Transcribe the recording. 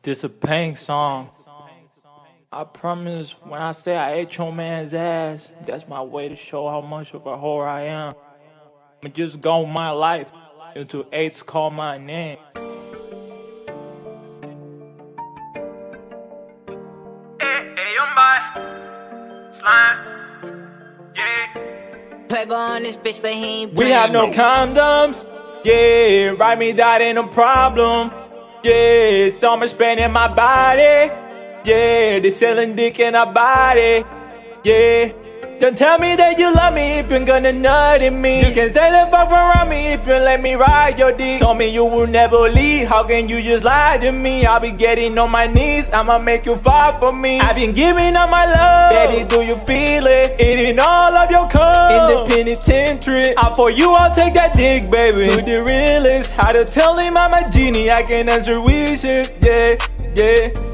This a Pink song. I promise when I say I ate your man's ass, that's my way to show how much of a whore I am. I'ma just go my life until eights call my name. Hey, I'm by slime. Yeah. Playboy on this bitch, but he ain't We have no condoms. Yeah, write me that ain't a problem. Yeah, so much pain in my body. Yeah, they selling dick in our body. Yeah, don't tell me that you love me if you're gonna nut in me. You can stay the fuck around me if you let me ride your dick. Told me you will never leave, how can you just lie to me? I'll be getting on my knees, I'ma make you fall for me. I've been giving up my love, daddy, do you feel it? Eating all of your cum in the penitentiary. For you, I'll take that dick, baby. Who the realest? How to tell him I'm a genie, I can answer wishes. Yeah, yeah.